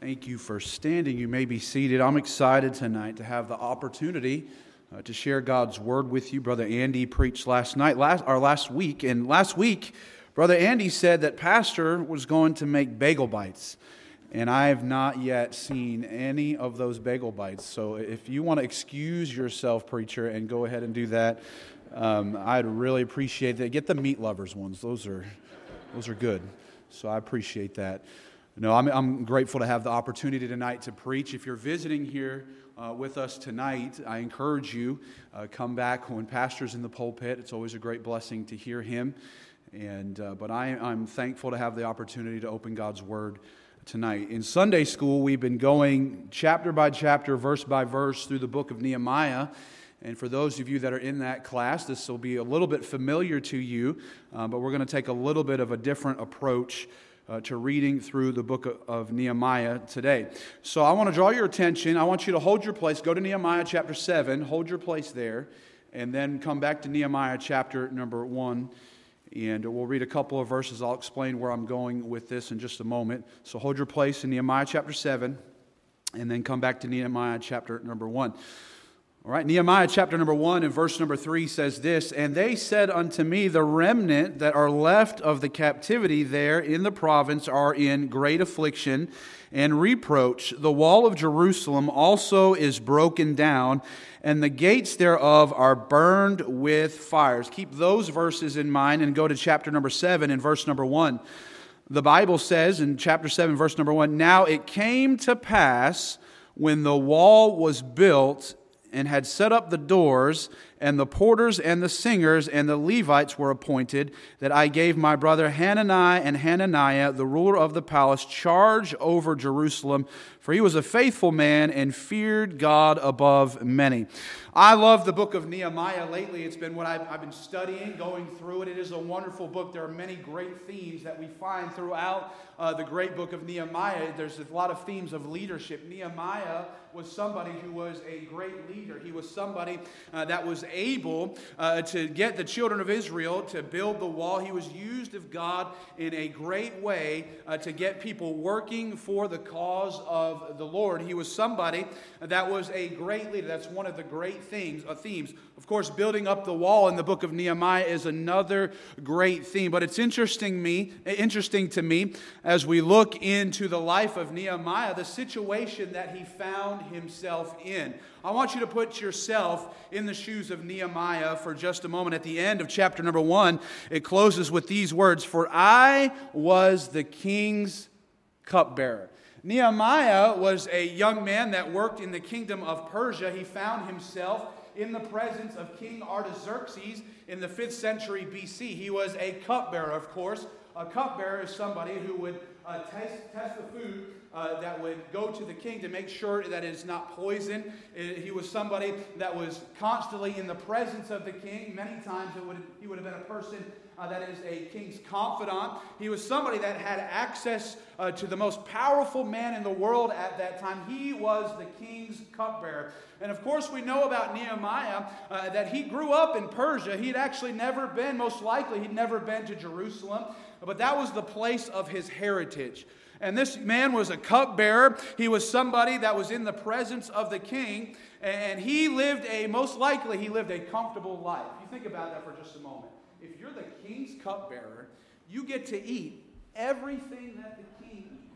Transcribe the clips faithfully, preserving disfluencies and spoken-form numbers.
Thank you for standing. You may be seated. I'm excited tonight to have the opportunity uh, to share God's Word with you. Brother Andy preached last night, last or last week, and last week, Brother Andy said that Pastor was going to make bagel bites, and I have not yet seen any of those bagel bites. So if you want to excuse yourself, preacher, and go ahead and do that, um, I'd really appreciate that. Get the meat lovers ones; those are those are good. So I appreciate that. No, I'm, I'm grateful to have the opportunity tonight to preach. If you're visiting here uh, with us tonight, I encourage you, uh, come back when Pastor's in the pulpit. It's always a great blessing to hear him. And uh, But I, I'm thankful to have the opportunity to open God's Word tonight. In Sunday school, we've been going chapter by chapter, verse by verse through the book of Nehemiah. And for those of you that are in that class, this will be a little bit familiar to you, uh, but we're going to take a little bit of a different approach Uh, to reading through the book of, of Nehemiah today. So I want to draw your attention. I want you to hold your place. Go to Nehemiah chapter seven. Hold your place there. And then come back to Nehemiah chapter number one. And we'll read a couple of verses. I'll explain where I'm going with this in just a moment. So hold your place in Nehemiah chapter seven. And then come back to Nehemiah chapter number one. All right, Nehemiah chapter number one and verse number three says this, "And they said unto me, the remnant that are left of the captivity there in the province are in great affliction and reproach. The wall of Jerusalem also is broken down, and the gates thereof are burned with fires." Keep those verses in mind and go to chapter number seven and verse number one. The Bible says in chapter seven, verse number one, "Now it came to pass when the wall was built and had set up the doors, and the porters and the singers and the Levites were appointed, that I gave my brother Hanani and Hananiah, the ruler of the palace, charge over Jerusalem, for he was a faithful man and feared God above many." I love the book of Nehemiah. Lately, it's been what I've, I've been studying, going through it. It is a wonderful book. There are many great themes that we find throughout uh, the great book of Nehemiah. There's a lot of themes of leadership. Nehemiah was somebody who was a great leader. He was somebody uh, that was able uh, to get the children of Israel to build the wall. He was used of God in a great way uh, to get people working for the cause of the Lord. He was somebody that was a great leader. That's one of the great themes. Uh, themes. Of course, building up the wall in the book of Nehemiah is another great theme. But it's interesting me, interesting to me as we look into the life of Nehemiah, the situation that he found himself in. I want you to put yourself in the shoes of Nehemiah for just a moment. At the end of chapter number one, it closes with these words, "For I was the king's cupbearer." Nehemiah was a young man that worked in the kingdom of Persia. He found himself in the presence of King Artaxerxes in the fifth century B C. He was a cupbearer, of course. A cupbearer is somebody who would uh, test, test the food uh, that would go to the king to make sure that it's not poison. It, he was somebody that was constantly in the presence of the king. Many times it would, he would have been a person Uh, that is a king's confidant. He was somebody that had access uh, to the most powerful man in the world at that time. He was the king's cupbearer. And of course we know about Nehemiah uh, that he grew up in Persia. He'd actually never been, most likely he'd never been to Jerusalem, but that was the place of his heritage. And this man was a cupbearer. He was somebody that was in the presence of the king, and he lived a, most likely he lived a comfortable life. You think about that for just a moment. If you're the king's cupbearer, you get to eat everything that the king eats.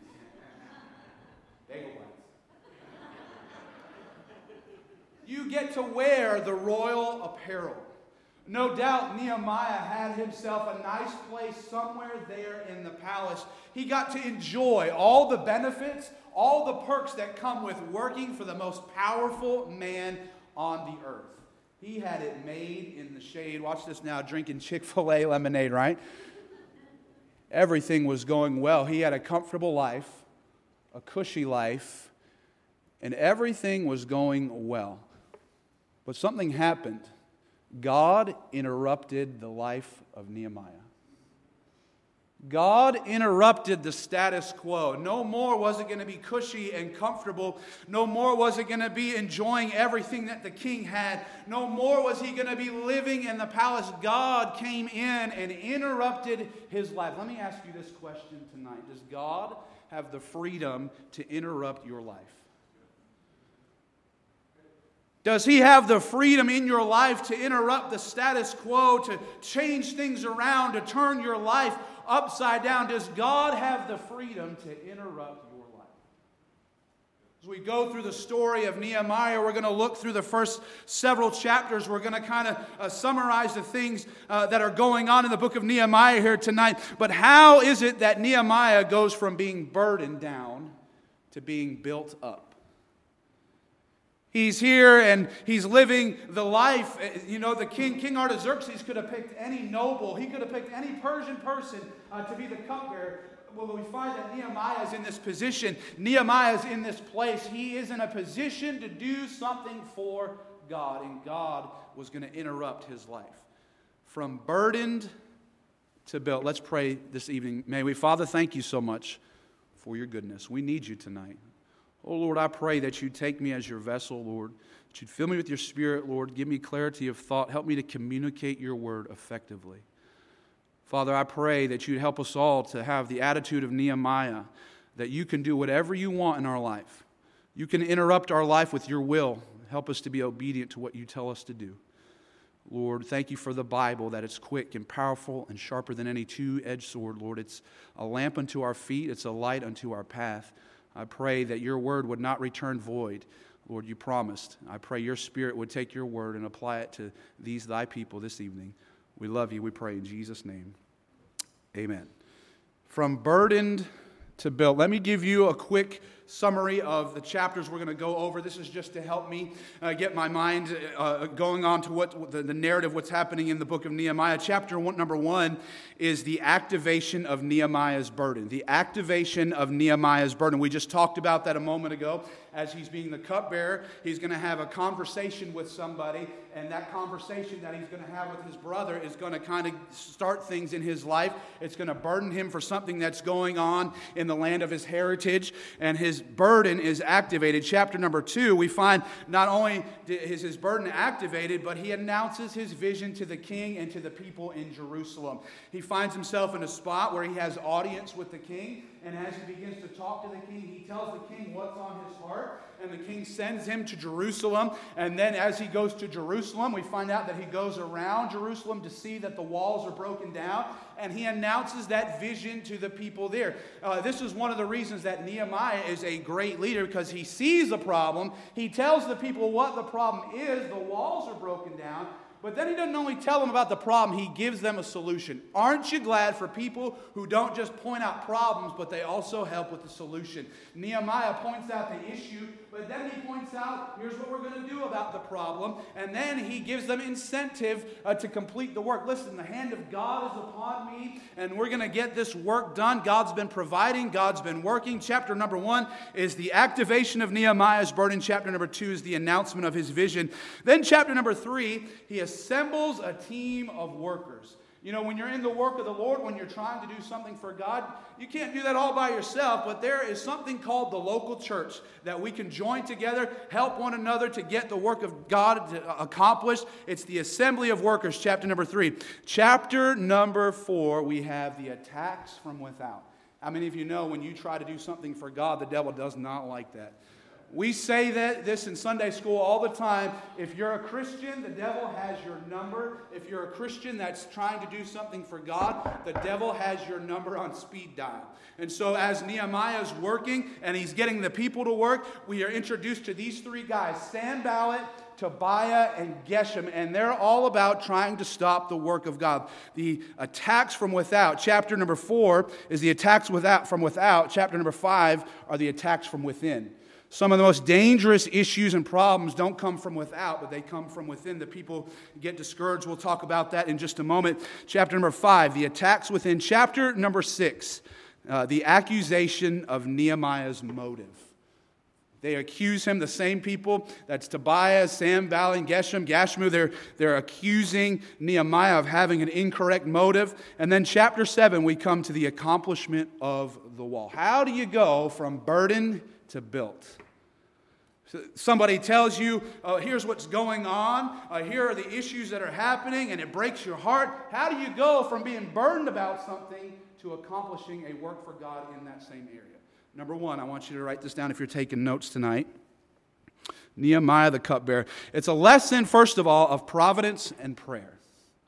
Bagel bites. You get to wear the royal apparel. No doubt Nehemiah had himself a nice place somewhere there in the palace. He got to enjoy all the benefits, all the perks that come with working for the most powerful man on the earth. He had it made in the shade. Watch this now, drinking Chick-fil-A lemonade, right? Everything was going well. He had a comfortable life, a cushy life, and everything was going well. But something happened. God interrupted the life of Nehemiah. God interrupted the status quo. No more was it going to be cushy and comfortable. No more was it going to be enjoying everything that the king had. No more was he going to be living in the palace. God came in and interrupted his life. Let me ask you this question tonight. Does God have the freedom to interrupt your life? Does He have the freedom in your life to interrupt the status quo, to change things around, to turn your life upside down? Does God have the freedom to interrupt your life? As we go through the story of Nehemiah, we're going to look through the first several chapters. We're going to kind of uh, summarize the things uh, that are going on in the book of Nehemiah here tonight. But how is it that Nehemiah goes from being burdened down to being built up? He's here and he's living the life. You know, the king, King Artaxerxes, could have picked any noble. He could have picked any Persian person uh, to be the cupbearer. Well, we find that Nehemiah is in this position. Nehemiah is in this place. He is in a position to do something for God. And God was going to interrupt his life. From burdened to built. Let's pray this evening. May we, Father, thank you so much for your goodness. We need you tonight. Oh, Lord, I pray that you'd take me as your vessel, Lord. That you'd fill me with your Spirit, Lord. Give me clarity of thought. Help me to communicate your word effectively. Father, I pray that you'd help us all to have the attitude of Nehemiah, that you can do whatever you want in our life. You can interrupt our life with your will. Help us to be obedient to what you tell us to do. Lord, thank you for the Bible, that it's quick and powerful and sharper than any two-edged sword, Lord. It's a lamp unto our feet. It's a light unto our path. I pray that your word would not return void. Lord, you promised. I pray your Spirit would take your word and apply it to these thy people this evening. We love you, we pray in Jesus' name. Amen. From burdened to built. Let me give you a quick summary of the chapters we're going to go over. This is just to help me uh, get my mind uh, going on to what the, the narrative, what's happening in the book of Nehemiah. Chapter one, number one is the activation of Nehemiah's burden. The activation of Nehemiah's burden. We just talked about that a moment ago. As he's being the cupbearer, he's going to have a conversation with somebody, and that conversation that he's going to have with his brother is going to kind of start things in his life. It's going to burden him for something that's going on in the land of his heritage, and his burden is activated. Chapter number two, we find not only is his burden activated, but he announces his vision to the king and to the people in Jerusalem. He finds himself in a spot where he has audience with the king, and as he begins to talk to the king, he tells the king what's on his heart, and the king sends him to Jerusalem. And then as he goes to Jerusalem, we find out that he goes around Jerusalem to see that the walls are broken down, and he announces that vision to the people there. Uh, this is one of the reasons that Nehemiah is a great leader, because he sees the problem. He tells the people what the problem is. The walls are broken down. But then he doesn't only tell them about the problem, he gives them a solution. Aren't you glad for people who don't just point out problems, but they also help with the solution? Nehemiah points out the issue, but then he points out, here's what we're going to do about the problem. And then he gives them incentive uh, to complete the work. Listen, the hand of God is upon me, and we're going to get this work done. God's been providing. God's been working. Chapter number one is the activation of Nehemiah's burden. Chapter number two is the announcement of his vision. Then chapter number three, he assembles a team of workers. You know, when you're in the work of the Lord, when you're trying to do something for God, you can't do that all by yourself, but there is something called the local church that we can join together, help one another to get the work of God accomplished. It's the assembly of workers, chapter number three. Chapter number four, we have the attacks from without. How many of you know when you try to do something for God, the devil does not like that? We say that this in Sunday school all the time. If you're a Christian, the devil has your number. If you're a Christian that's trying to do something for God, the devil has your number on speed dial. And so as Nehemiah is working and he's getting the people to work, we are introduced to these three guys, Sanballat, Tobiah, and Geshem, and they're all about trying to stop the work of God. The attacks from without. Chapter number four is the attacks without from without. Chapter number five are the attacks from within. Some of the most dangerous issues and problems don't come from without, but they come from within. The people get discouraged. We'll talk about that in just a moment. Chapter number five, the attacks within. Chapter number six, uh, the accusation of Nehemiah's motive. They accuse him, the same people, that's Tobiah, Sanballat, and Geshem, Gashmu, they're, they're accusing Nehemiah of having an incorrect motive. And then chapter seven, we come to the accomplishment of the wall. How do you go from burden to built? Somebody tells you, oh, here's what's going on, uh, here are the issues that are happening, and it breaks your heart. How do you go from being burdened about something to accomplishing a work for God in that same area? Number one, I want you to write this down if you're taking notes tonight. Nehemiah the cupbearer. It's a lesson, first of all, of providence and prayer.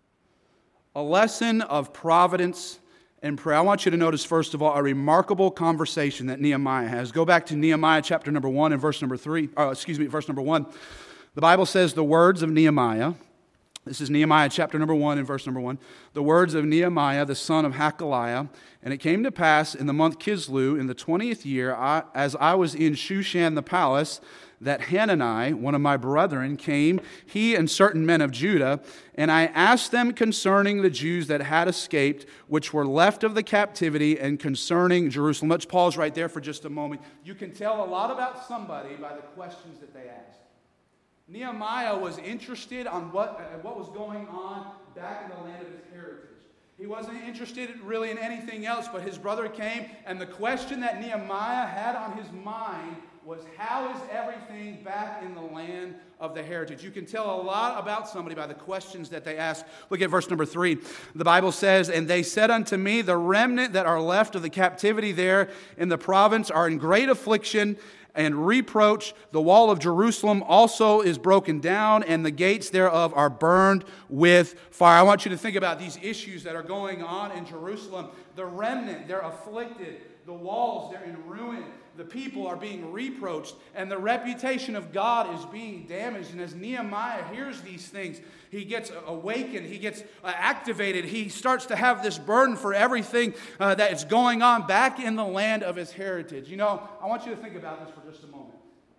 A lesson of providence and prayer. I want you to notice, first of all, a remarkable conversation that Nehemiah has. Go back to Nehemiah chapter number one and verse number three. Oh, excuse me, verse number one. The Bible says the words of Nehemiah. This is Nehemiah chapter number one and verse number one. The words of Nehemiah, the son of Hakaliah. And it came to pass in the month Kislew, in the twentieth year, I, as I was in Shushan the palace, that Hanani, one of my brethren, came, he and certain men of Judah, and I asked them concerning the Jews that had escaped, which were left of the captivity, and concerning Jerusalem. Let's pause right there for just a moment. You can tell a lot about somebody by the questions that they ask. Nehemiah was interested on what, uh, what was going on back in the land of his heritage. He wasn't interested really in anything else, but his brother came, and the question that Nehemiah had on his mind was, how is everything back in the land of the heritage? You can tell a lot about somebody by the questions that they ask. Look at verse number three. The Bible says, and they said unto me, the remnant that are left of the captivity there in the province are in great affliction and reproach. The wall of Jerusalem also is broken down, and the gates thereof are burned with fire. I want you to think about these issues that are going on in Jerusalem. The remnant, they're afflicted. The walls, they're in ruin. The people are being reproached, and the reputation of God is being damaged. And as Nehemiah hears these things, he gets awakened, he gets activated, he starts to have this burden for everything uh, that is going on back in the land of his heritage. You know, I want you to think about this for just a moment.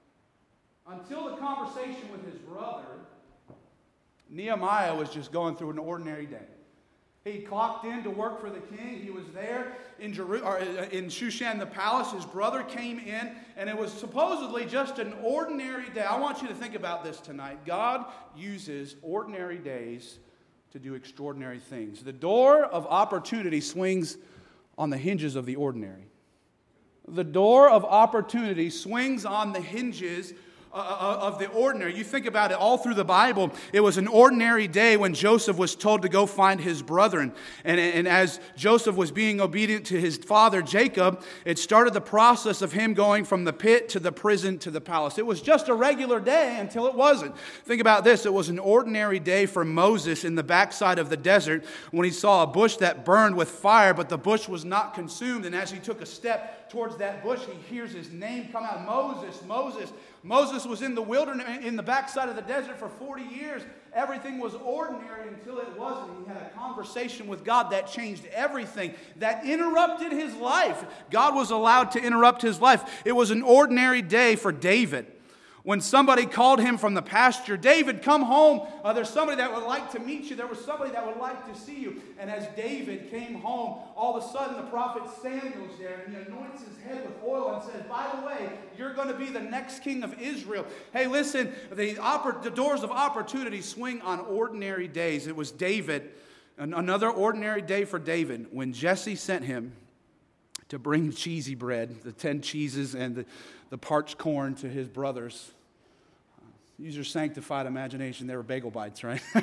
Until the conversation with his brother, Nehemiah was just going through an ordinary day. He clocked in to work for the king. He was there in Jeru- or in Shushan the palace. His brother came in, and it was supposedly just an ordinary day. I want you to think about this tonight. God uses ordinary days to do extraordinary things. The door of opportunity swings on the hinges of the ordinary. The door of opportunity swings on the hinges Uh, of the ordinary. You think about it all through the Bible. It was an ordinary day when Joseph was told to go find his brethren. And, and as Joseph was being obedient to his father Jacob, it started the process of him going from the pit to the prison to the palace. It was just a regular day until it wasn't. Think about this. It was an ordinary day for Moses in the backside of the desert when he saw a bush that burned with fire, but the bush was not consumed. And as he took a step towards that bush, he hears his name come out. Moses, Moses. Moses was in the wilderness, in the backside of the desert for forty years. Everything was ordinary until it wasn't. He had a conversation with God that changed everything, that interrupted his life. God was allowed to interrupt his life. It was an ordinary day for David. When somebody called him from the pasture, David, come home. Uh, there's somebody that would like to meet you. There was somebody that would like to see you. And as David came home, all of a sudden the prophet Samuel's there, and he anoints his head with oil and says, by the way, you're going to be the next king of Israel. Hey, listen, the, oppor- the doors of opportunity swing on ordinary days. It was David, another ordinary day for David, when Jesse sent him to bring cheesy bread, the ten cheeses and the, the parched corn to his brothers. Use your sanctified imagination. They were bagel bites, right? I'm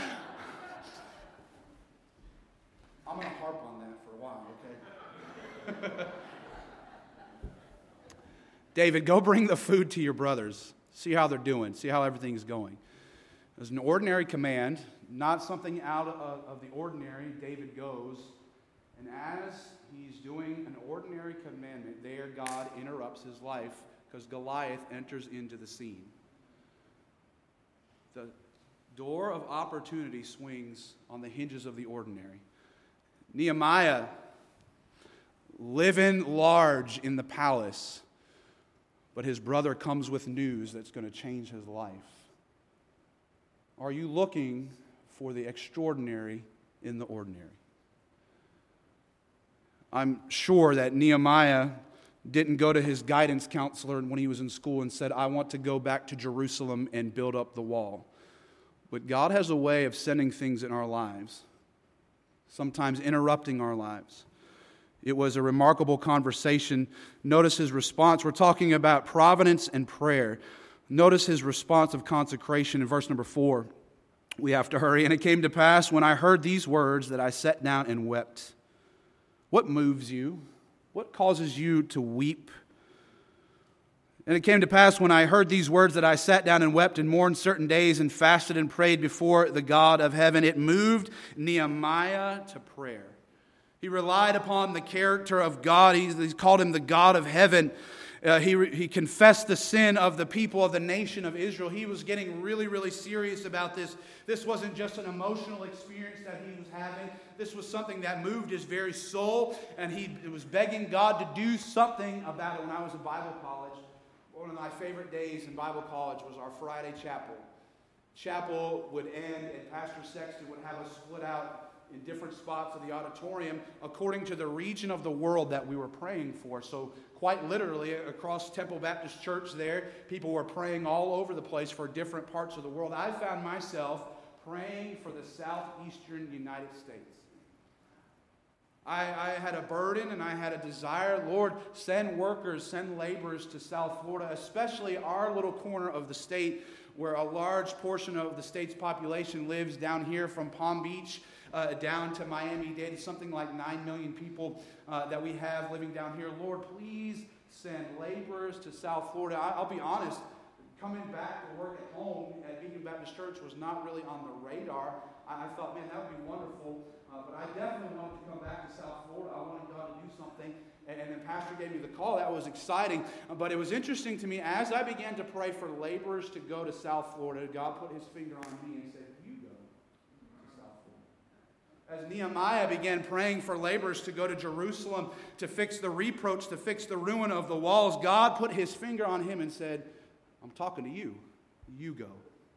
going to harp on that for a while, okay? David, go bring the food to your brothers. See how they're doing. See how everything's going. It was an ordinary command, not something out of, of the ordinary. David goes, and as he's doing an ordinary commandment, there God interrupts his life because Goliath enters into the scene. The door of opportunity swings on the hinges of the ordinary. Nehemiah, living large in the palace, but his brother comes with news that's going to change his life. Are you looking for the extraordinary in the ordinary? I'm sure that Nehemiah didn't go to his guidance counselor when he was in school and said, I want to go back to Jerusalem and build up the wall. But God has a way of sending things in our lives, sometimes interrupting our lives. It was a remarkable conversation. Notice his response. We're talking about providence and prayer. Notice his response of consecration in verse number four. We have to hurry. And it came to pass when I heard these words that I sat down and wept. What moves you? What causes you to weep? And it came to pass when I heard these words that I sat down and wept and mourned certain days and fasted and prayed before the God of heaven. It moved Nehemiah to prayer. He relied upon the character of God. He, he called him the God of heaven. Uh, he, he confessed the sin of the people of the nation of Israel. He was getting really, really serious about this. This wasn't just an emotional experience that he was having. This was something that moved his very soul, and he was begging God to do something about it. When I was in Bible college, one of my favorite days in Bible college was our Friday chapel. Chapel would end, and Pastor Sexton would have us split out in different spots of the auditorium according to the region of the world that we were praying for. So quite literally, across Temple Baptist Church there, people were praying all over the place for different parts of the world. I found myself praying for the southeastern United States. I, I had a burden and I had a desire. Lord, send workers, send laborers to South Florida, especially our little corner of the state where a large portion of the state's population lives down here from Palm Beach uh, down to Miami-Dade. Something like nine million people uh, that we have living down here. Lord, please send laborers to South Florida. I, I'll be honest, coming back to work at home at Beacon Baptist Church was not really on the radar. I, I thought, man, that would be wonderful. Uh, but I definitely wanted to come back to South Florida. I wanted God to do something. And, and then Pastor gave me the call. That was exciting. Uh, but it was interesting to me as I began to pray for laborers to go to South Florida, God put his finger on me and said, you go to South Florida. As Nehemiah began praying for laborers to go to Jerusalem to fix the reproach, to fix the ruin of the walls, God put his finger on him and said, I'm talking to you. You go.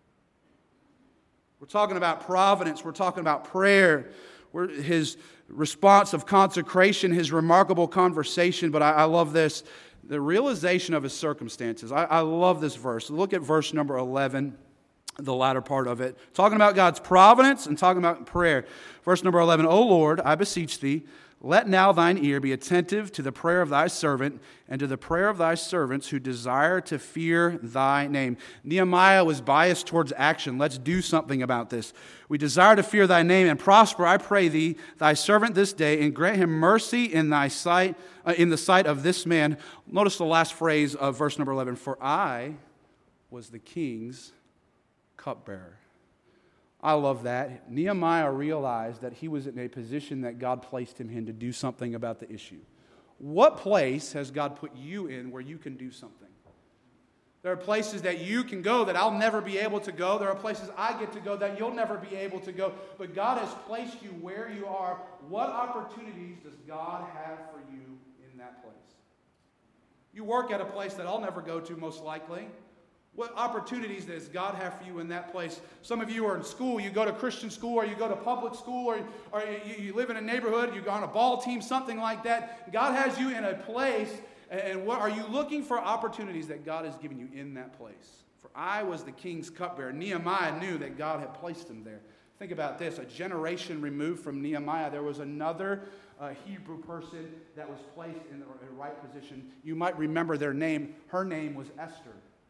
We're talking about providence. We're talking about prayer. We're, his response of consecration, his remarkable conversation. But I, I love this, the realization of his circumstances. I, I love this verse. Look at verse number eleven, the latter part of it. Talking about God's providence and talking about prayer. Verse number eleven, O Lord, I beseech thee, let now thine ear be attentive to the prayer of thy servant and to the prayer of thy servants who desire to fear thy name. Nehemiah was biased towards action. Let's do something about this. We desire to fear thy name and prosper, I pray thee, thy servant this day, and grant him mercy in thy sight, uh, in the sight of this man. Notice the last phrase of verse number eleven. For I was the king's cupbearer. I love that. Nehemiah realized that he was in a position that God placed him in to do something about the issue. What place has God put you in where you can do something? There are places that you can go that I'll never be able to go. There are places I get to go that you'll never be able to go. But God has placed you where you are. What opportunities does God have for you in that place? You work at a place that I'll never go to, most likely. What opportunities does God have for you in that place? Some of you are in school. You go to Christian school or you go to public school or, or you, you live in a neighborhood. You go on a ball team, something like that. God has you in a place. And what are you looking for opportunities that God has given you in that place? For I was the king's cupbearer. Nehemiah knew that God had placed him there. Think about this. A generation removed from Nehemiah, there was another uh, Hebrew person that was placed in the right position. You might remember their name. Her name was Esther.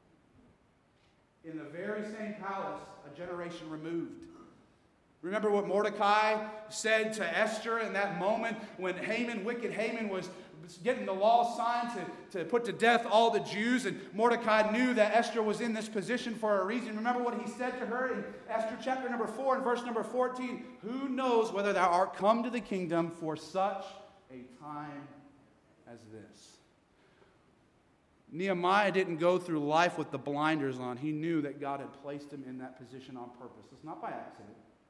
In the very same palace, a generation removed. Remember what Mordecai said to Esther in that moment when Haman, wicked Haman, was getting the law signed to, to put to death all the Jews, and Mordecai knew that Esther was in this position for a reason. Remember what he said to her in Esther chapter number four and verse number fourteen? Who knows whether thou art come to the kingdom for such a time as this? Nehemiah didn't go through life with the blinders on. He knew that God had placed him in that position on purpose. It's not by accident.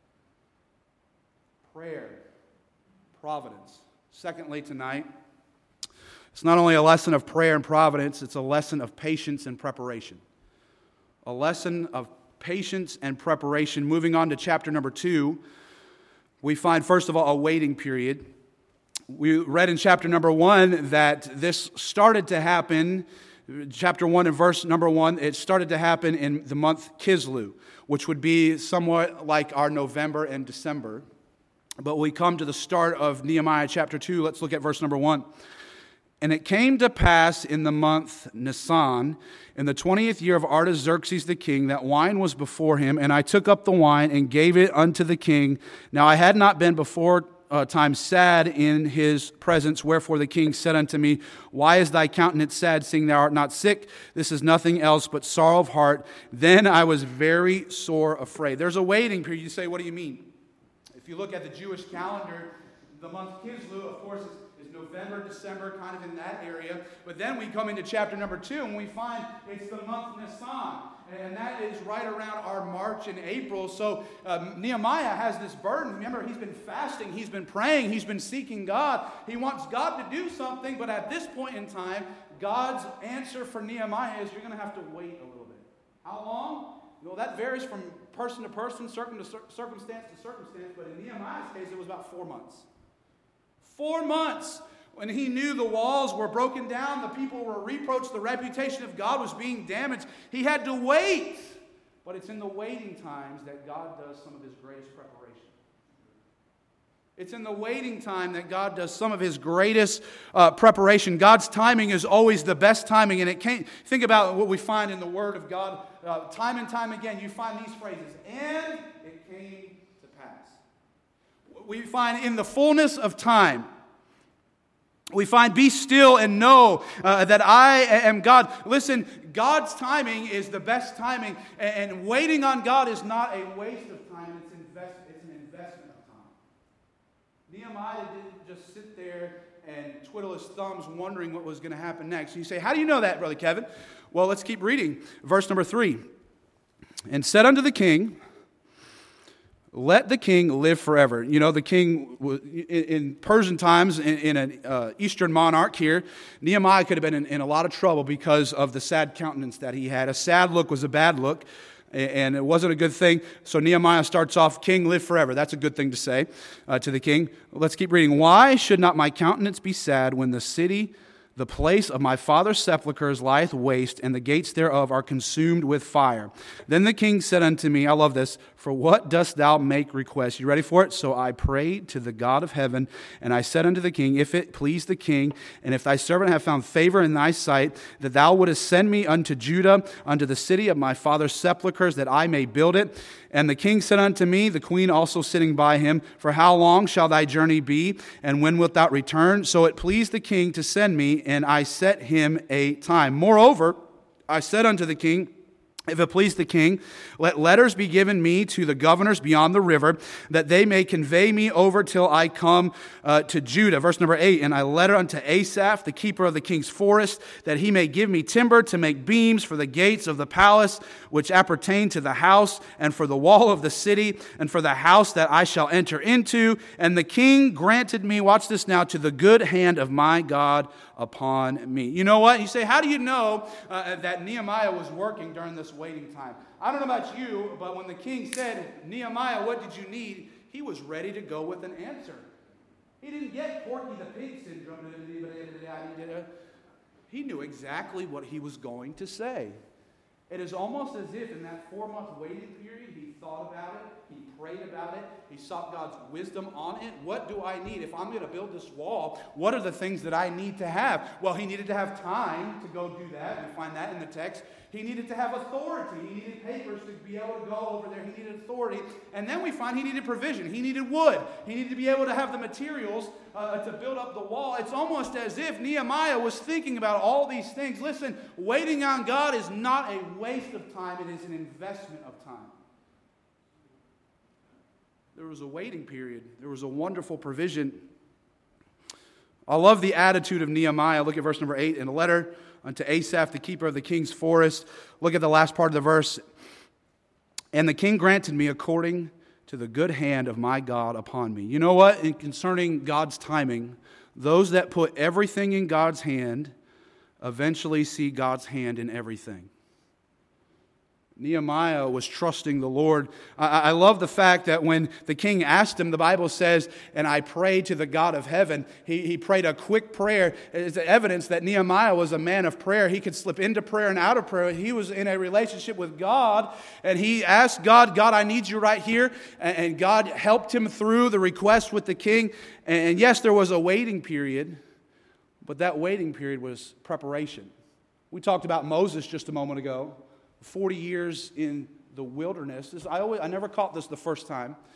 Prayer, providence. Secondly, tonight, it's not only a lesson of prayer and providence, it's a lesson of patience and preparation. A lesson of patience and preparation. Moving on to chapter number two, we find, first of all, a waiting period. We read in chapter number one that this started to happen, chapter one and verse number one, it started to happen in the month Kislev, which would be somewhat like our November and December. But we come to the start of Nehemiah chapter two. Let's look at verse number one. And it came to pass in the month Nisan, in the twentieth year of Artaxerxes the king, that wine was before him, and I took up the wine and gave it unto the king. Now I had not been before uh, times sad in his presence. Wherefore the king said unto me, Why is thy countenance sad, seeing thou art not sick? This is nothing else but sorrow of heart. Then I was very sore afraid. There's a waiting period. You say, what do you mean? If you look at the Jewish calendar, the month Kislev, of course, is, is November, December, kind of in that area. But then we come into chapter number two, and we find it's the month Nisan. And that is right around our March and April. So um, Nehemiah has this burden. Remember, he's been fasting, he's been praying, he's been seeking God. He wants God to do something, but at this point in time, God's answer for Nehemiah is you're going to have to wait a little bit. How long? Well, that varies from person to person, circum to cir- circumstance to circumstance, but in Nehemiah's case, it was about four months. Four months. When he knew the walls were broken down, the people were reproached, the reputation of God was being damaged, he had to wait. But it's in the waiting times that God does some of his greatest preparation. It's in the waiting time that God does some of his greatest uh, preparation. God's timing is always the best timing, and it can't. Think about what we find in the Word of God. Uh, time and time again, you find these phrases, and it came to pass. We find in the fullness of time. We find, be still and know uh, that I am God. Listen, God's timing is the best timing. And, and waiting on God is not a waste of time. It's, invest, it's an investment of time. Nehemiah didn't just sit there and twiddle his thumbs wondering what was going to happen next. And you say, how do you know that, Brother Kevin? Well, let's keep reading. Verse number three. And said unto the king, Let the king live forever. You know, the king, in Persian times, in an uh, Eastern monarch here, Nehemiah could have been in, in a lot of trouble because of the sad countenance that he had. A sad look was a bad look, and it wasn't a good thing. So Nehemiah starts off, King, live forever. That's a good thing to say uh, to the king. Let's keep reading. Why should not my countenance be sad when the city, the place of my father's sepulchres, lieth waste, and the gates thereof are consumed with fire? Then the king said unto me, I love this, for what dost thou make request? You ready for it? So I prayed to the God of heaven, and I said unto the king, if it please the king, and if thy servant have found favor in thy sight, that thou wouldest send me unto Judah, unto the city of my father's sepulchres, that I may build it. And the king said unto me, the queen also sitting by him, for how long shall thy journey be, and when wilt thou return? So it pleased the king to send me, and I set him a time. Moreover, I said unto the king, if it please the king, let letters be given me to the governors beyond the river, that they may convey me over till I come uh, to Judah. Verse number eight, and I letter unto Asaph, the keeper of the king's forest, that he may give me timber to make beams for the gates of the palace, which appertain to the house, and for the wall of the city, and for the house that I shall enter into. And the king granted me, watch this now, to the good hand of my God upon me. You know what? You say, how do you know uh, that Nehemiah was working during this waiting time? I don't know about you, but when the king said, Nehemiah, what did you need? He was ready to go with an answer. He didn't get Porky the Pig syndrome. He knew exactly what he was going to say. It is almost as if in that four-month waiting period, he thought about it, he prayed about it, he sought God's wisdom on it. What do I need? If I'm going to build this wall, what are the things that I need to have? Well, he needed to have time to go do that. We find that in the text. He needed to have authority. He needed papers to be able to go over there. He needed authority. And then we find he needed provision. He needed wood. He needed to be able to have the materials uh, to build up the wall. It's almost as if Nehemiah was thinking about all these things. Listen, waiting on God is not a waste of time. It is an investment of time. There was a waiting period. There was a wonderful provision. I love the attitude of Nehemiah. Look at verse number eight. In a letter unto Asaph, the keeper of the king's forest. Look at the last part of the verse. And the king granted me according to the good hand of my God upon me. You know what? In concerning God's timing, those that put everything in God's hand eventually see God's hand in everything. Nehemiah was trusting the Lord. I, I love the fact that when the king asked him, the Bible says, and I prayed to the God of heaven. He, he prayed a quick prayer. It's evidence that Nehemiah was a man of prayer. He could slip into prayer and out of prayer. He was in a relationship with God, and he asked God, God, I need you right here. And, and God helped him through the request with the king. And, and yes, there was a waiting period, but that waiting period was preparation. We talked about Moses just a moment ago. forty years in the wilderness. This, I, always, I never caught this the first time.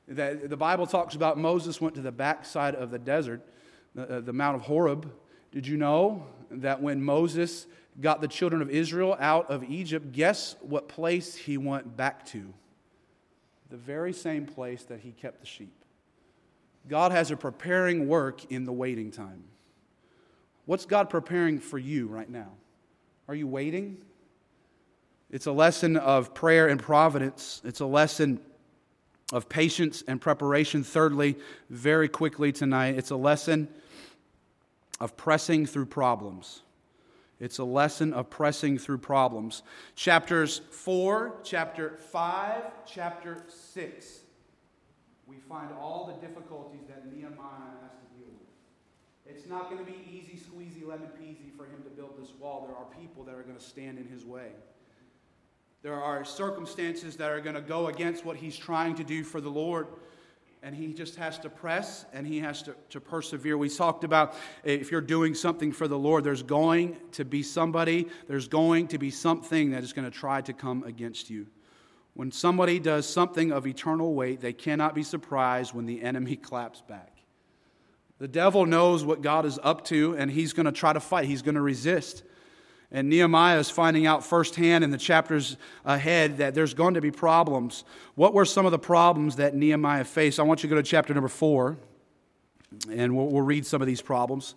That the Bible talks about Moses went to the backside of the desert, the, the Mount of Horeb. Did you know that when Moses got the children of Israel out of Egypt, guess what place he went back to? The very same place that he kept the sheep. God has a preparing work in the waiting time. What's God preparing for you right now? Are you waiting? It's a lesson of prayer and providence. It's a lesson of patience and preparation. Thirdly, very quickly tonight, it's a lesson of pressing through problems. It's a lesson of pressing through problems. Chapters four, chapter five, chapter six. We find all the difficulties that Nehemiah has to deal with. It's not going to be easy, squeezy, lemon peasy for him to build this wall. There are people that are going to stand in his way. There are circumstances that are going to go against what he's trying to do for the Lord. And he just has to press and he has to, to persevere. We talked about if you're doing something for the Lord, there's going to be somebody, there's going to be something that is going to try to come against you. When somebody does something of eternal weight, they cannot be surprised when the enemy claps back. The devil knows what God is up to, and he's going to try to fight. He's going to resist. And Nehemiah is finding out firsthand in the chapters ahead that there's going to be problems. What were some of the problems that Nehemiah faced? I want you to go to chapter number four, and we'll, we'll read some of these problems.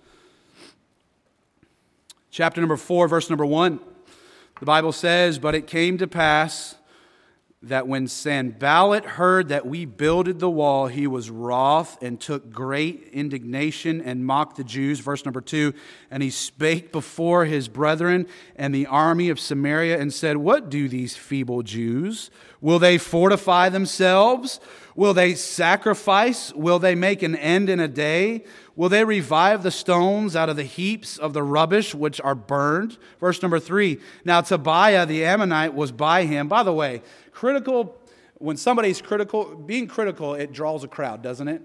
Chapter number four, verse number one. The Bible says, "But it came to pass that when Sanballat heard that we builded the wall, he was wroth and took great indignation and mocked the Jews." Verse number two, "And he spake before his brethren and the army of Samaria and said, What do these feeble Jews? Will they fortify themselves? Will they sacrifice? Will they make an end in a day? Will they revive the stones out of the heaps of the rubbish which are burned?" Verse number three, "Now Tobiah the Ammonite was by him." By the way, critical, when somebody's critical, being critical, it draws a crowd, doesn't it?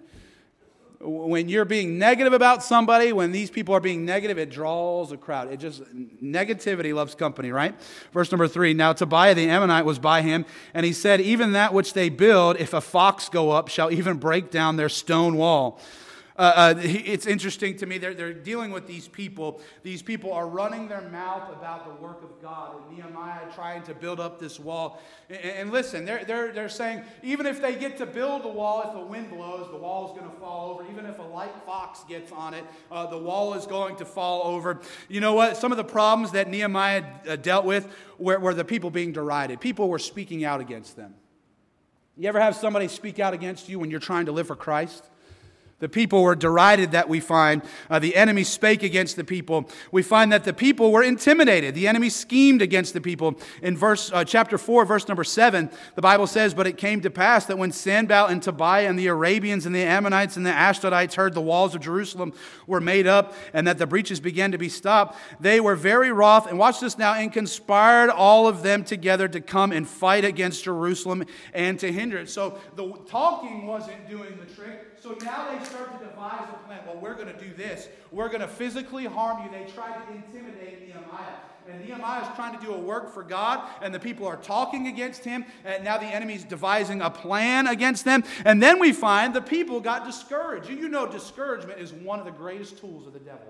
When you're being negative about somebody, when these people are being negative, it draws a crowd. It just, negativity loves company, right? Verse number three, "Now Tobiah the Ammonite was by him, and he said, Even that which they build, if a fox go up, shall even break down their stone wall." Uh, uh, it's interesting to me, they're, they're dealing with these people. These people are running their mouth about the work of God. And Nehemiah trying to build up this wall. And, and listen, they're, they're, they're saying, even if they get to build the wall, if the wind blows, the wall is going to fall over. Even if a light fox gets on it, uh, the wall is going to fall over. You know what? Some of the problems that Nehemiah uh, dealt with were, were the people being derided. People were speaking out against them. You ever have somebody speak out against you when you're trying to live for Christ? The people were derided, that we find. Uh, the enemy spake against the people. We find that the people were intimidated. The enemy schemed against the people. In verse uh, chapter four, verse number seven, the Bible says, "But it came to pass that when Sanballat and Tobiah and the Arabians and the Ammonites and the Ashdodites heard the walls of Jerusalem were made up and that the breaches began to be stopped, they were very wroth," and watch this now, "and conspired all of them together to come and fight against Jerusalem and to hinder it." So the talking wasn't doing the trick. So now they start to devise a plan. Well, we're going to do this. We're going to physically harm you. They tried to intimidate Nehemiah. And Nehemiah is trying to do a work for God, and the people are talking against him, and now the enemy's devising a plan against them. And then we find the people got discouraged. You know discouragement is one of the greatest tools of the devil.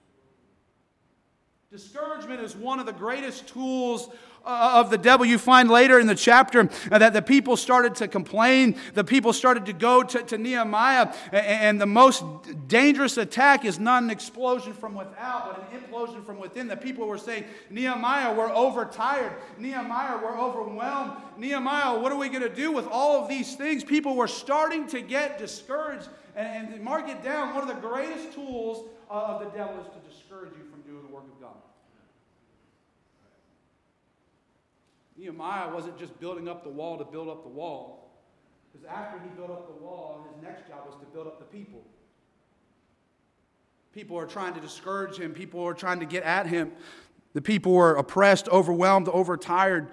Discouragement is one of the greatest tools of the devil. You find later in the chapter that the people started to complain. The people started to go to, to Nehemiah. And the most dangerous attack is not an explosion from without, but an implosion from within. The people were saying, "Nehemiah, we're overtired. Nehemiah, we're overwhelmed. Nehemiah, what are we going to do with all of these things?" People were starting to get discouraged. And, and mark it down, one of the greatest tools of the devil is to discourage you from doing the work of God. Nehemiah wasn't just building up the wall to build up the wall. Because after he built up the wall, his next job was to build up the people. People are trying to discourage him. People are trying to get at him. The people were oppressed, overwhelmed, overtired.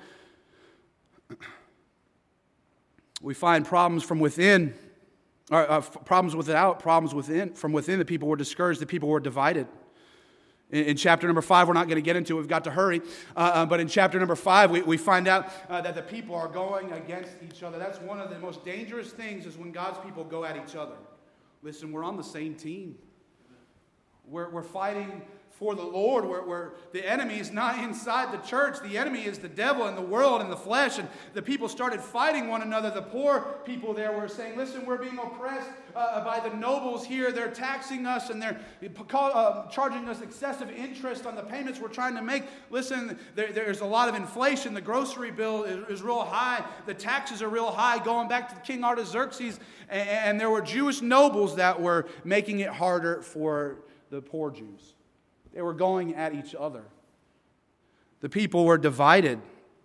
We find problems from within, or uh, problems without, problems within. From within, the people were discouraged. The people were divided. In, in chapter number five, we're not going to get into it. We've got to hurry. Uh, uh, but in chapter number five, we, we find out uh, that the people are going against each other. That's one of the most dangerous things is when God's people go at each other. Listen, we're on the same team. We're, we're fighting for the Lord, where, where the enemy is not inside the church. The enemy is the devil and the world and the flesh. And the people started fighting one another. The poor people there were saying, listen, we're being oppressed uh, by the nobles here. They're taxing us and they're uh, charging us excessive interest on the payments we're trying to make. Listen, there, there's a lot of inflation. The grocery bill is, is real high. The taxes are real high, going back to King Artaxerxes. And, and there were Jewish nobles that were making it harder for the poor Jews. They were going at each other. The people were divided.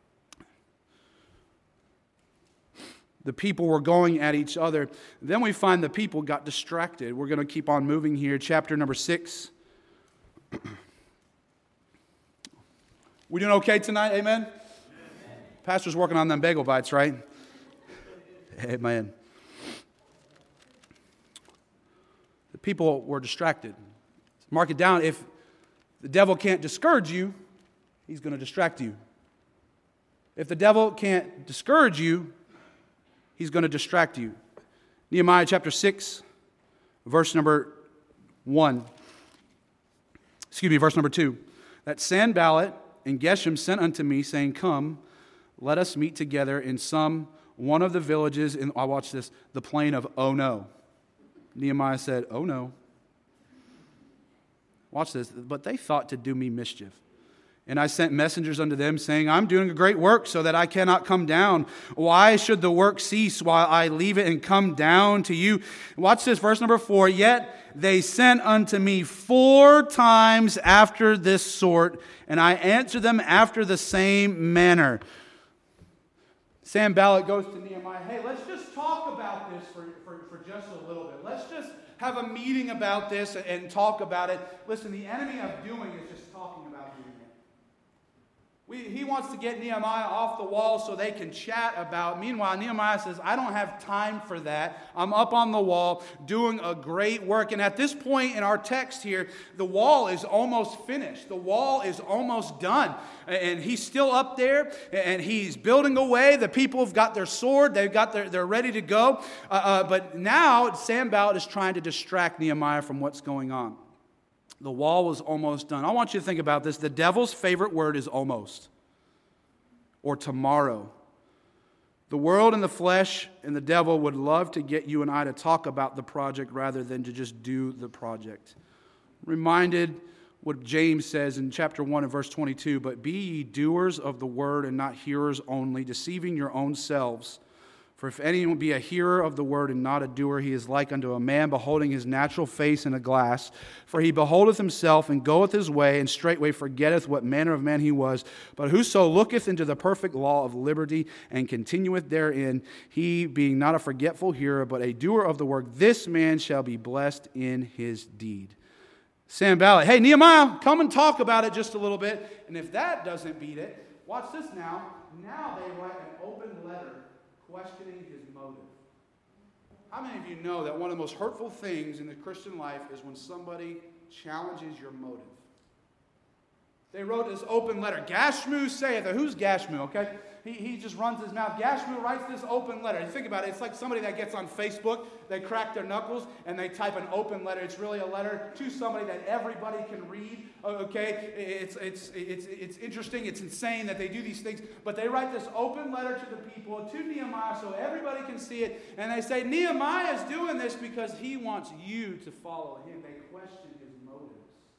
The people were going at each other. Then we find the people got distracted. We're going to keep on moving here. Chapter number six. We doing okay tonight? Amen? Amen. Pastor's working on them bagel bites, right? Amen. The people were distracted. Mark it down. If the devil can't discourage you, he's going to distract you. If the devil can't discourage you, he's going to distract you. Nehemiah chapter six, verse number one. Excuse me, verse number two. That Sanballat and Geshem sent unto me, saying, come, let us meet together in some one of the villages in, I watch this, the plain of Oh no. Nehemiah said, oh no. Watch this. But they thought to do me mischief. And I sent messengers unto them, saying, I'm doing a great work, so that I cannot come down. Why should the work cease while I leave it and come down to you? Watch this, verse number four. Yet they sent unto me four times after this sort, and I answered them after the same manner. Sanballat goes to Nehemiah, hey, let's just talk about this for, for, for just a little bit. Let's just have a meeting about this and talk about it. Listen, the enemy of doing is just talking about doing it. We, he wants to get Nehemiah off the wall so they can chat about. Meanwhile, Nehemiah says, I don't have time for that. I'm up on the wall doing a great work. And at this point in our text here, the wall is almost finished. The wall is almost done. And he's still up there, and he's building away. The people have got their sword. They've got their, they're ready to go. Uh, uh, but now Sanballat is trying to distract Nehemiah from what's going on. The wall was almost done. I want you to think about this. The devil's favorite word is almost, or tomorrow. The world and the flesh and the devil would love to get you and I to talk about the project rather than to just do the project. Reminded what James says in chapter one and verse twenty-two, but be ye doers of the word and not hearers only, deceiving your own selves. For if anyone be a hearer of the word and not a doer, he is like unto a man beholding his natural face in a glass. For he beholdeth himself and goeth his way, and straightway forgetteth what manner of man he was. But whoso looketh into the perfect law of liberty and continueth therein, he being not a forgetful hearer, but a doer of the work, this man shall be blessed in his deed. Sanballat, hey, Nehemiah, come and talk about it just a little bit. And if that doesn't beat it, watch this now. Now they write an open letter questioning his motive. How many of you know that one of the most hurtful things in the Christian life is when somebody challenges your motive? They wrote this open letter. Gashmu saith, who's Gashmu, okay? He, he just runs his mouth. Gashmu writes this open letter. You think about it, it's like somebody that gets on Facebook, they crack their knuckles, and they type an open letter. It's really a letter to somebody that everybody can read, okay? It's, it's, it's, it's interesting, it's insane that they do these things, but they write this open letter to the people, to Nehemiah, so everybody can see it, and they say, Nehemiah is doing this because he wants you to follow him. They question his motives.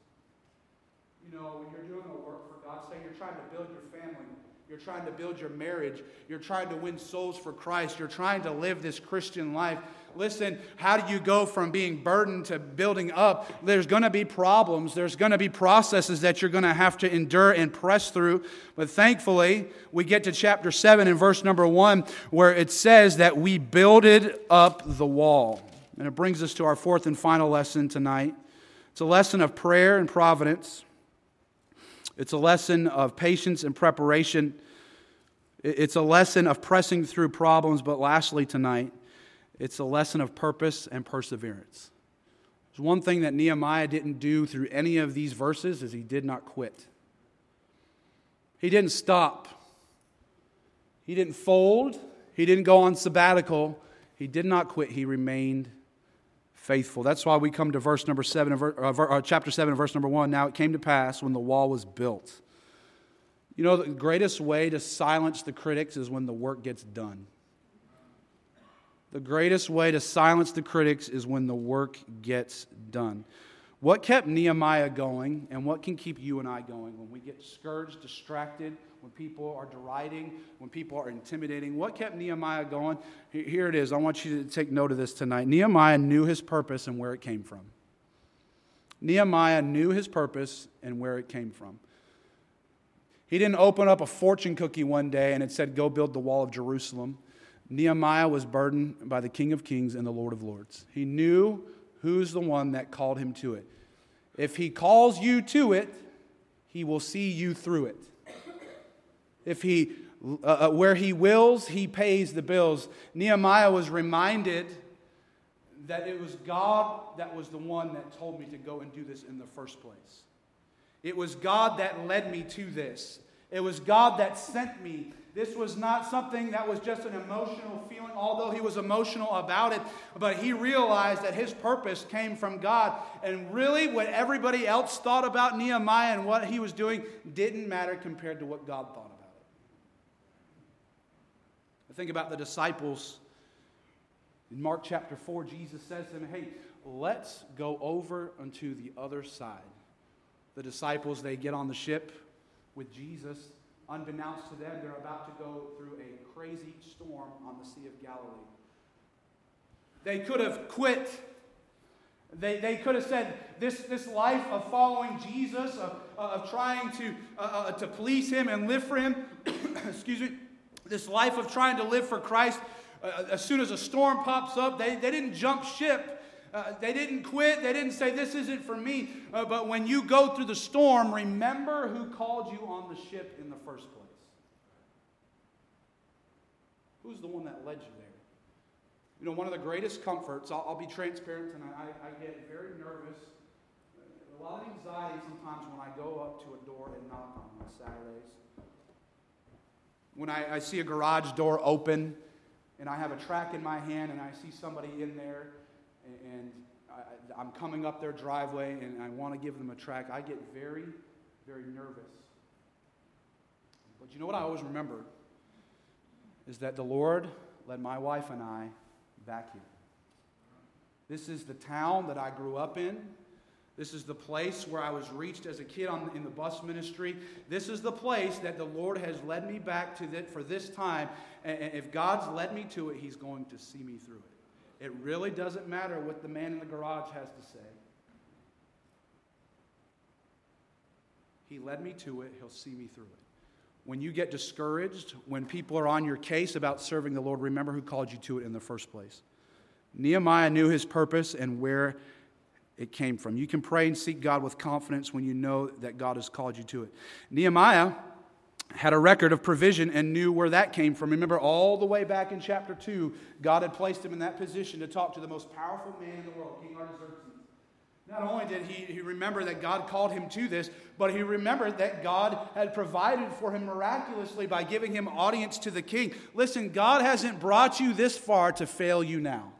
You know, when you're doing a work for God, say you're trying to build your family, you're trying to build your marriage, you're trying to win souls for Christ, you're trying to live this Christian life. Listen, how do you go from being burdened to building up? There's going to be problems. There's going to be processes that you're going to have to endure and press through. But thankfully, we get to chapter seven and verse number one, where it says that we builded up the wall. And it brings us to our fourth and final lesson tonight. It's a lesson of prayer and providence. It's a lesson of patience and preparation. It's a lesson of pressing through problems. But lastly tonight, it's a lesson of purpose and perseverance. There's one thing that Nehemiah didn't do through any of these verses is he did not quit. He didn't stop. He didn't fold. He didn't go on sabbatical. He did not quit. He remained faithful. That's why we come to verse number seven, uh, chapter seven, verse number one. Now it came to pass when the wall was built. You know, the greatest way to silence the critics is when the work gets done. The greatest way to silence the critics is when the work gets done. What kept Nehemiah going, and what can keep you and I going when we get discouraged, distracted, when people are deriding, when people are intimidating? What kept Nehemiah going? Here it is. I want you to take note of this tonight. Nehemiah knew his purpose and where it came from. Nehemiah knew his purpose and where it came from. He didn't open up a fortune cookie one day and it said, go build the wall of Jerusalem. Nehemiah was burdened by the King of Kings and the Lord of Lords. He knew who's the one that called him to it. If he calls you to it, he will see you through it. If he, uh, where he wills, he pays the bills. Nehemiah was reminded that it was God that was the one that told me to go and do this in the first place. It was God that led me to this. It was God that sent me. This was not something that was just an emotional feeling, although he was emotional about it. But he realized that his purpose came from God. And really, what everybody else thought about Nehemiah and what he was doing didn't matter compared to what God thought about it. I think about the disciples. In Mark chapter four, Jesus says to them, hey, let's go over unto the other side. The disciples, they get on the ship with Jesus. Unbeknownst to them, they're about to go through a crazy storm on the Sea of Galilee. They could have quit. They, they could have said, this, this life of following Jesus, of, of trying to, uh, uh, to please Him and live for Him, excuse me, this life of trying to live for Christ, uh, as soon as a storm pops up, they, they didn't jump ship. Uh, they didn't quit. They didn't say, this isn't for me. Uh, but when you go through the storm, remember who called you on the ship in the first place. Who's the one that led you there? You know, one of the greatest comforts, I'll, I'll be transparent tonight, I, I get very nervous. A lot of anxiety sometimes when I go up to a door and knock on Saturdays. When I, I see a garage door open and I have a track in my hand and I see somebody in there, and I, I'm coming up their driveway and I want to give them a track, I get very, very nervous. But you know what I always remember is that the Lord led my wife and I back here. This is the town that I grew up in. This is the place where I was reached as a kid on, in the bus ministry. This is the place that the Lord has led me back to that for this time. And if God's led me to it, He's going to see me through it. It really doesn't matter what the man in the garage has to say. He led me to it. He'll see me through it. When you get discouraged, when people are on your case about serving the Lord, remember who called you to it in the first place. Nehemiah knew his purpose and where it came from. You can pray and seek God with confidence when you know that God has called you to it. Nehemiah had a record of provision and knew where that came from. Remember, all the way back in chapter two, God had placed him in that position to talk to the most powerful man in the world, King Artaxerxes. Not only did he, he remember that God called him to this, but he remembered that God had provided for him miraculously by giving him audience to the king. Listen, God hasn't brought you this far to fail you now.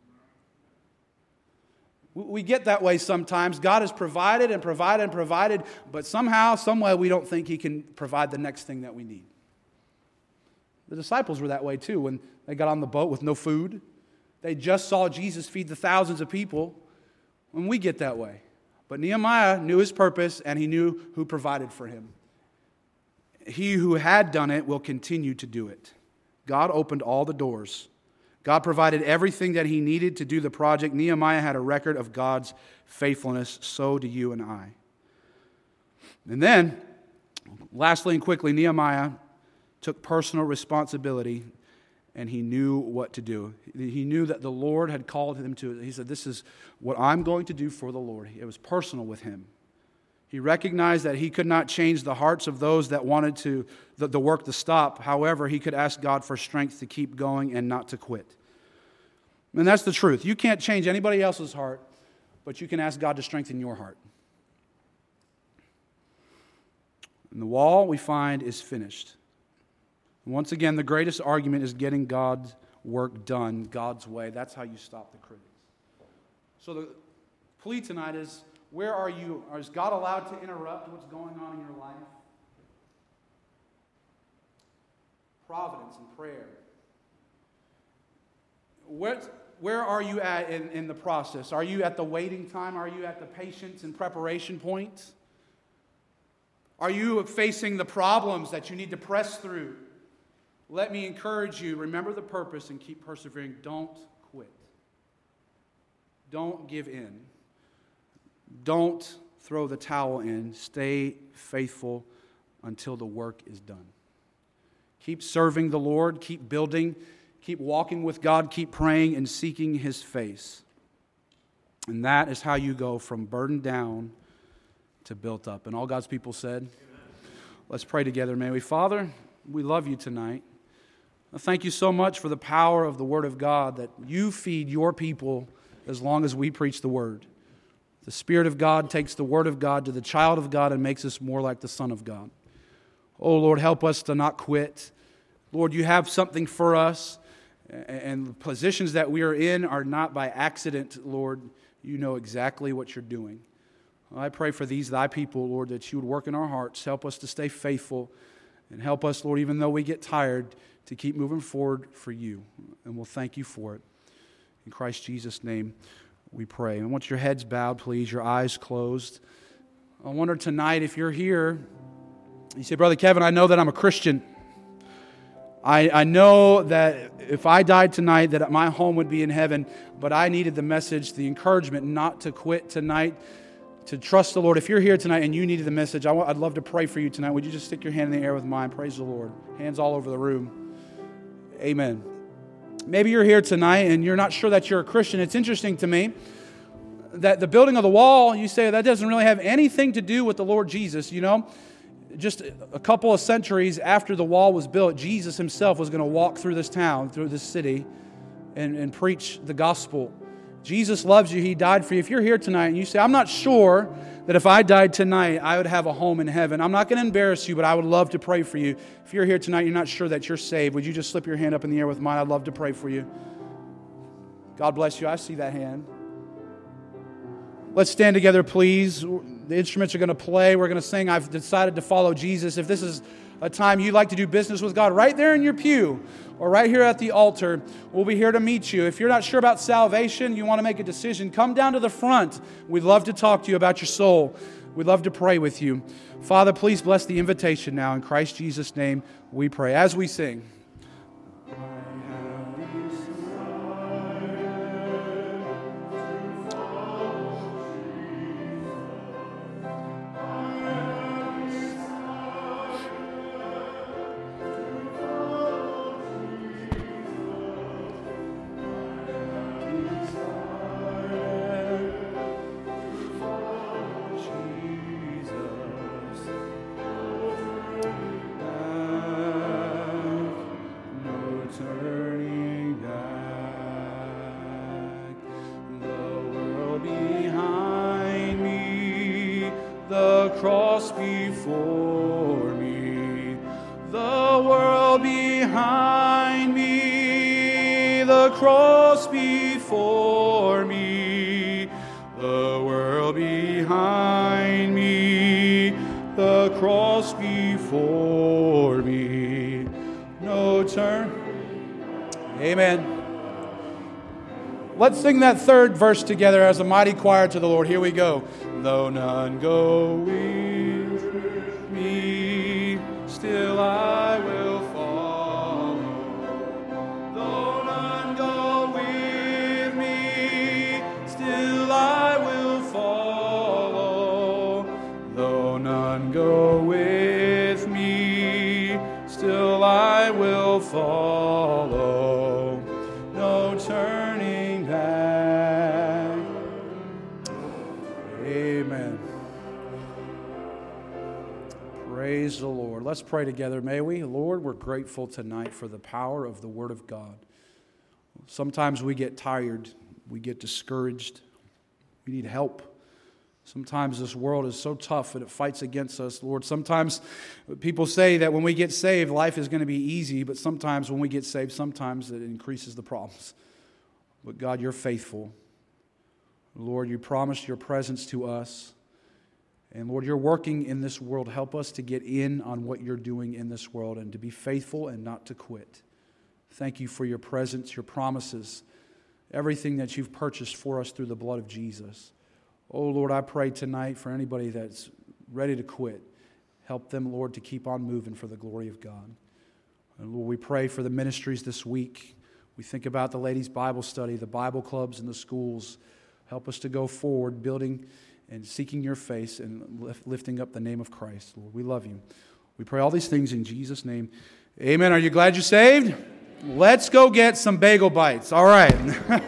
We get that way sometimes. God has provided and provided and provided, but somehow, someway, we don't think He can provide the next thing that we need. The disciples were that way too when they got on the boat with no food. They just saw Jesus feed the thousands of people. And we get that way. But Nehemiah knew his purpose and he knew who provided for him. He who had done it will continue to do it. God opened all the doors. God provided everything that He needed to do the project. Nehemiah had a record of God's faithfulness. So do you and I. And then, lastly and quickly, Nehemiah took personal responsibility and he knew what to do. He knew that the Lord had called him to it. He said, this is what I'm going to do for the Lord. It was personal with him. He recognized that he could not change the hearts of those that wanted to the, the work to stop. However, he could ask God for strength to keep going and not to quit. And that's the truth. You can't change anybody else's heart, but but you can ask God to strengthen your heart. And the wall, we find, is finished. And once again, the greatest argument is getting God's work done God's way. That's how you stop the critics. So the plea tonight is, where are you? Is God allowed to interrupt what's going on in your life? Providence and prayer. Where, where are you at in, in the process? Are you at the waiting time? Are you at the patience and preparation point? Are you facing the problems that you need to press through? Let me encourage you, remember the purpose and keep persevering. Don't quit. Don't give in. Don't throw the towel in. Stay faithful until the work is done. Keep serving the Lord. Keep building. Keep walking with God. Keep praying and seeking His face. And that is how you go from burdened down to built up. And all God's people said, amen. Let's pray together, may we. Father, we love you tonight. Thank you so much for the power of the Word of God, that you feed your people as long as we preach the Word. The Spirit of God takes the Word of God to the child of God and makes us more like the Son of God. Oh, Lord, help us to not quit. Lord, you have something for us, and the positions that we are in are not by accident, Lord. You know exactly what you're doing. I pray for these thy people, Lord, that you would work in our hearts. Help us to stay faithful, and help us, Lord, even though we get tired, to keep moving forward for you. And we'll thank you for it. In Christ Jesus' name we pray. I want your heads bowed, please, your eyes closed. I wonder tonight if you're here, you say, Brother Kevin, I know that I'm a Christian. I, I know that if I died tonight, that my home would be in heaven, but I needed the message, the encouragement not to quit tonight, to trust the Lord. If you're here tonight and you needed the message, I w- I'd love to pray for you tonight. Would you just stick your hand in the air with mine? Praise the Lord. Hands all over the room. Amen. Maybe you're here tonight and you're not sure that you're a Christian. It's interesting to me that the building of the wall, you say that doesn't really have anything to do with the Lord Jesus. You know, just a couple of centuries after the wall was built, Jesus himself was going to walk through this town, through this city, and, and preach the gospel. Jesus loves you. He died for you. If you're here tonight and you say, I'm not sure that if I died tonight, I would have a home in heaven. I'm not going to embarrass you, but I would love to pray for you. If you're here tonight, you're not sure that you're saved, would you just slip your hand up in the air with mine? I'd love to pray for you. God bless you. I see that hand. Let's stand together, please. The instruments are going to play. We're going to sing, I've decided to follow Jesus. If this is a time you'd like to do business with God, right there in your pew or right here at the altar, we'll be here to meet you. If you're not sure about salvation, you want to make a decision, come down to the front. We'd love to talk to you about your soul. We'd love to pray with you. Father, please bless the invitation now. In Christ Jesus' name we pray. As we sing. Cross before me, the world behind me, the cross before me, the world behind me, the cross before me, no turn. Amen. Let's sing that third verse together as a mighty choir to the Lord. Here we go. Though none go with me, still I will follow. Though none go with me, still I will follow. Though none go with me, still I will follow. No turning back. Amen. Praise the Lord. Let's pray together, may we? Lord, we're grateful tonight for the power of the Word of God. Sometimes we get tired, we get discouraged, We need help. Sometimes this world is so tough and it fights against us, Lord. Sometimes people say that when we get saved, life is going to be easy, but sometimes when we get saved, sometimes it increases the problems. But God, you're faithful. Lord, you promised your presence to us. And Lord, you're working in this world. Help us to get in on what you're doing in this world and to be faithful and not to quit. Thank you for your presence, your promises, everything that you've purchased for us through the blood of Jesus. Oh, Lord, I pray tonight for anybody that's ready to quit. Help them, Lord, to keep on moving for the glory of God. And Lord, we pray for the ministries this week. We think about the ladies' Bible study, the Bible clubs, and the schools. Help us to go forward, building and seeking your face and lifting up the name of Christ. Lord, we love you. We pray all these things in Jesus' name. Amen. Are you glad you're saved? Let's go get some bagel bites. All right.